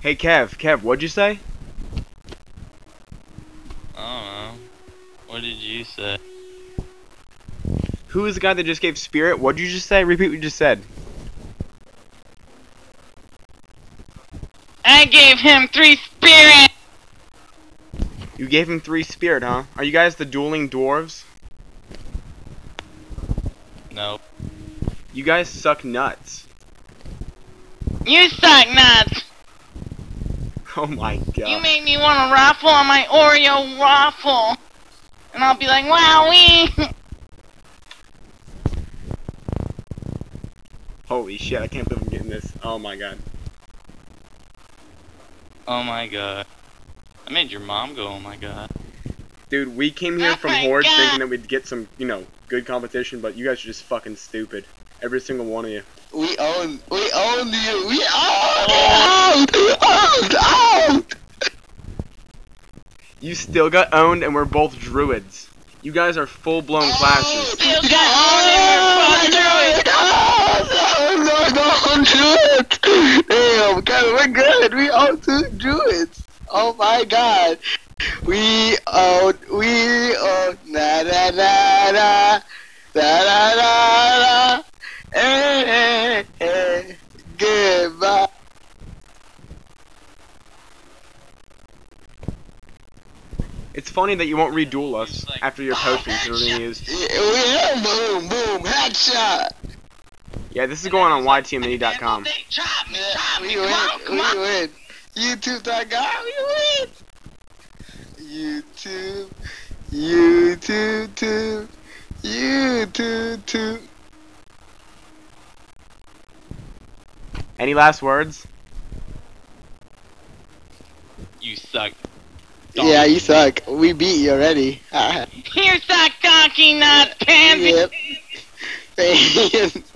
Hey Kev, what'd you say? I don't know. What did you say? Who is the guy that just gave Spirit? What'd you just say? Repeat what you just said. I gave him 3 spirit! You gave him 3 Spirit, huh? Are you guys the dueling dwarves? Nope. You guys suck nuts. You suck nuts! Oh my god. You made me want to raffle on my Oreo waffle! And I'll be like, wowee! Holy shit, I can't believe I'm getting this. Oh my god. Oh my god. I made your mom go, oh my god. Dude, we came here Oh from my Horde God. thinking that we'd get some, good competition, but you guys are just fucking stupid. Every single one of you. We own you. We own out. You still got owned and we're both druids. You guys are full-blown classes. Still got owned and we're No, druids. Damn, God, we're good. We own 2 druids. Oh my God. We own, na na na na, na na na na. Goodbye. It's funny that you won't reduel us after your potions are being used. Yeah, boom, boom, headshot. Yeah, this is going on ytmini.com. We win. YouTube.com, we win. YouTube. Any last words? You suck. Yeah, you suck. We beat you already. You suck, donkey nut, pansy! Yep.